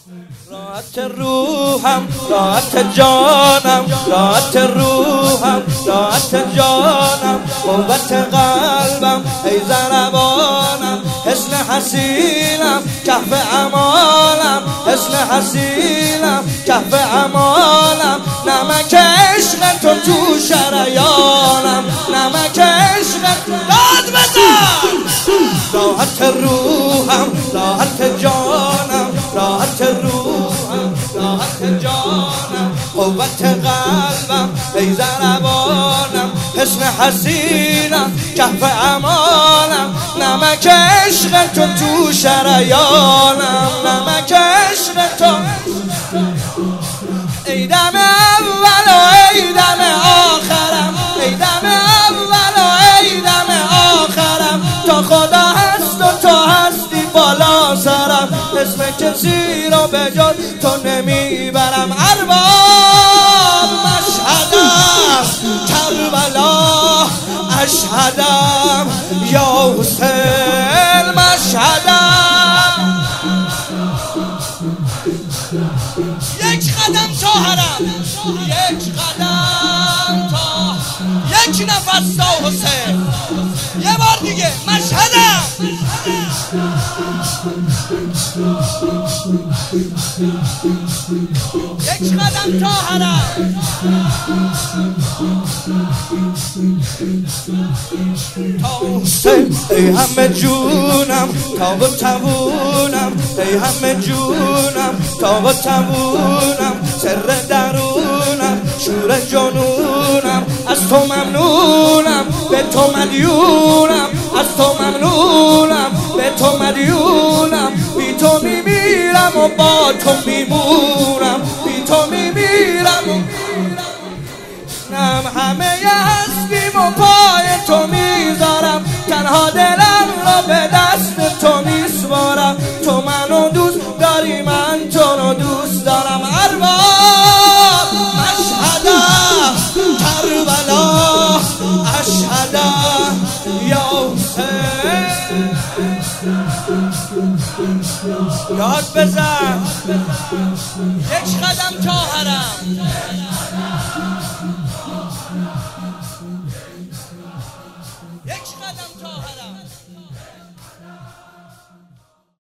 راحت روحم راحت جانم راحت روحم راحت جانم قوت قلبم ای ضربانم حسن حسینم کهف امالم حسن حسینم کهف امالم نمک عشق تو شریانم نمک عشق داد بزن راحت روحم راحت جانم راحت روحم راحت جانم قوت قلبم ای ضربانم حسن حسینم کهف امالم نمک عشق تو شریانم نمک عشق تو ای دم اول و ای دم آخرم ای دم اول و ای دم آخرم تا خدا هست و تو هستی بالا سرم اسم کسی رو به جز تو نمیبرم ارباب مشهدم کربلا اشهدم یا حسین مشهدم یک قدم تا حرم یک قدم تا یک نفس تا حسین یه بار دیگه مشهدم یک قدم تا حرم تا حسین ای همه جونم تا و توونم ای همه جونم تا و توونم سر درونم شور جنونم از تو ممنونم به تو مدیونم از تو ممنونم به تو مدیونم بی تو میمیرم و با تو میمونم بی تو میمیرم نم همه هستیم و پای تو میذارم تنها دلم را به دست تو میسپارم تو منو دوست داری من تو رو دوست دارم ارباب مشهدم کربلا اشهدم یا حسین یاد بزن یک قدم تا حرم یک قدم تا حرم